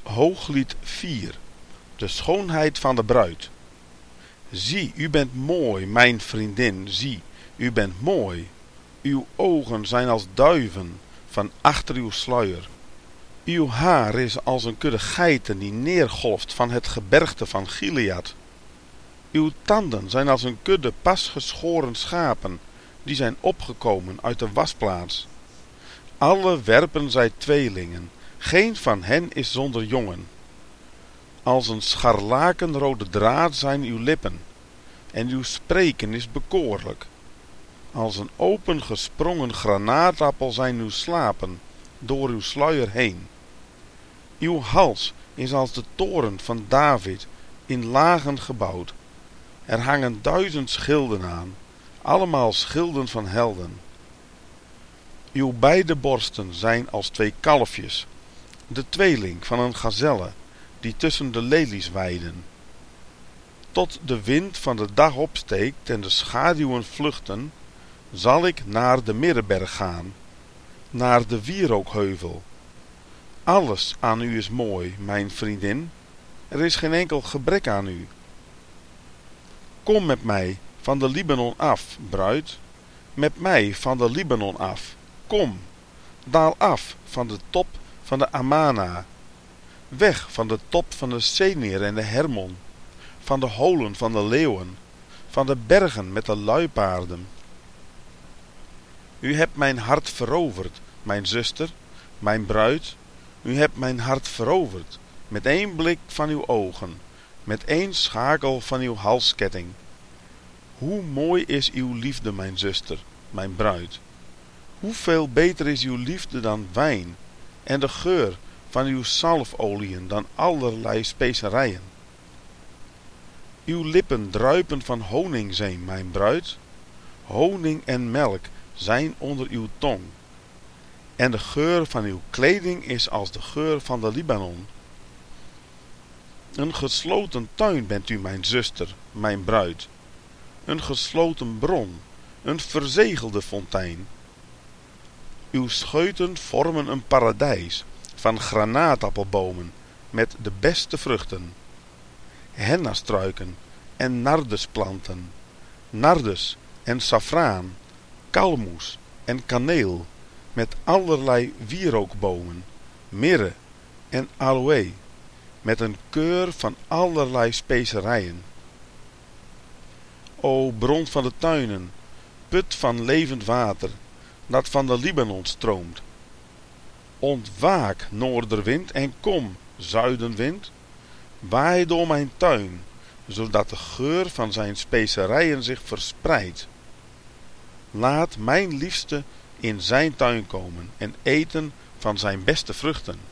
Hooglied 4. De schoonheid van de bruid. Zie, u bent mooi, mijn vriendin, zie, u bent mooi. Uw ogen zijn als duiven van achter uw sluier. Uw haar is als een kudde geiten die neergolft van het gebergte van Gilead. Uw tanden zijn als een kudde pas geschoren schapen, die zijn opgekomen uit de wasplaats. Alle werpen zij tweelingen, geen van hen is zonder jongen. Als een scharlakenrode draad zijn uw lippen, en uw spreken is bekoorlijk. Als een opengesprongen granaatappel zijn uw slapen, door uw sluier heen. Uw hals is als de toren van David, in lagen gebouwd. Er hangen 1000 schilden aan, allemaal schilden van helden. Uw beide borsten zijn als 2 kalfjes, de tweeling van een gazelle, die tussen de lelies weiden. Tot de wind van de dag opsteekt en de schaduwen vluchten, zal ik naar de Middenberg gaan, naar de wierookheuvel. Alles aan u is mooi, mijn vriendin, er is geen enkel gebrek aan u. Kom met mij van de Libanon af, bruid, met mij van de Libanon af, kom, daal af van de top van de Amana, weg van de top van de Senir en de Hermon, van de holen van de leeuwen, van de bergen met de luipaarden. U hebt mijn hart veroverd, mijn zuster, mijn bruid, u hebt mijn hart veroverd, met 1 blik van uw ogen, met 1 schakel van uw halsketting. Hoe mooi is uw liefde, mijn zuster, mijn bruid. Hoeveel beter is uw liefde dan wijn, en de geur van uw zalfolieën dan allerlei specerijen. Uw lippen druipen van honingzeem, mijn bruid. Honing en melk zijn onder uw tong. En de geur van uw kleding is als de geur van de Libanon. Een gesloten tuin bent u, mijn zuster, mijn bruid. Een gesloten bron, een verzegelde fontein. Uw scheuten vormen een paradijs van granaatappelbomen met de beste vruchten. Hennastruiken en nardesplanten, nardes en safraan, kalmoes en kaneel, met allerlei wierookbomen, mirre en aloë, met een keur van allerlei specerijen. O bron van de tuinen, put van levend water, dat van de Libanon stroomt. Ontwaak, noorderwind, en kom, zuidenwind, waai door mijn tuin, zodat de geur van zijn specerijen zich verspreidt. Laat mijn liefste in zijn tuin komen en eten van zijn beste vruchten.